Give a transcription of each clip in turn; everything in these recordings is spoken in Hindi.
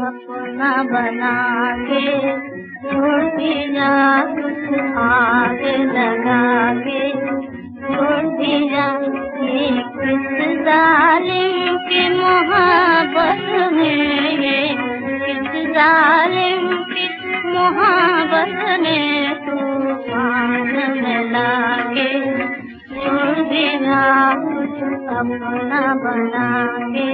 अपना बना के छोड़ दिया, कुछ आगे लगा के छोड़ दिया। ये किस जालिम की मोहब्बत में, ये किस जालिम की मोहब्बत में तूफान में लाके छोड़ दिया, कुछ अपना बना के।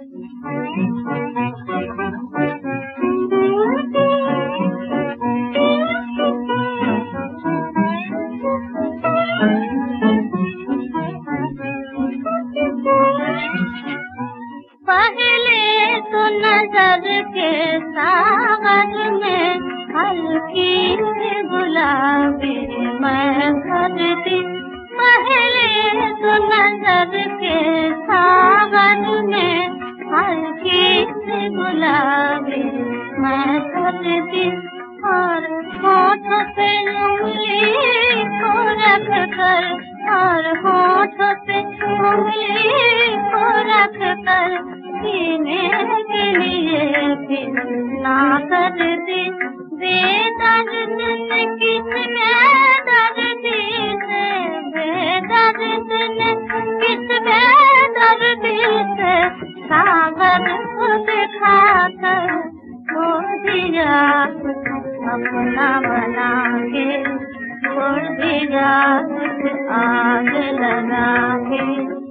पहले तो नजर के सागर में हल्की सी गुलाबी मैं भरती। पहले तो नजर के सागर में हल्की सी गुलाबी मैं भरती। और होठ पे उंगली को रख कर, और होठ पे उंगली को रख कर पीने के लिए फिर ना करती। बेदर्द ने किस बेदर्दी से, बेदर्द ने किस बेदर्दी से सागर को दिखा कर छोड़ दिया, अपना बना के छोड़ दिया, आग लगा के।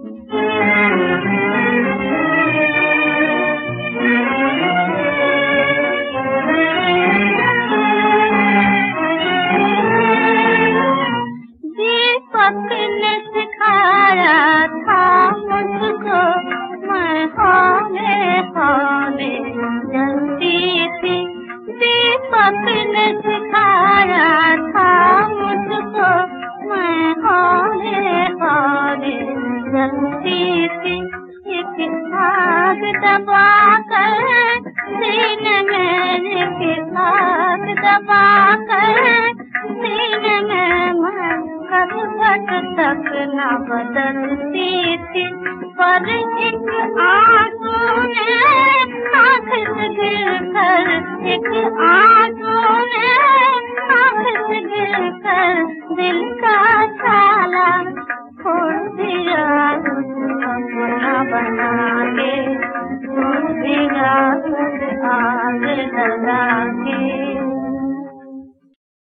दीपक ने सिखाया था मुझको, मैं हौले हौले जलती थी। दीपक ने सिखाया था मुझको, मैं हौले हौले जलती थी। एक आग दबा कर सीने में, एक आग दबा कर सीने में मैं घट तक न बदलती थी। पर एक आंसू ने आँख से गिर कर, एक आंसू ने आँख से गिर कर दिल का ताला खोल दिया, अपना बना के छोड़ दिया, आग लगा के।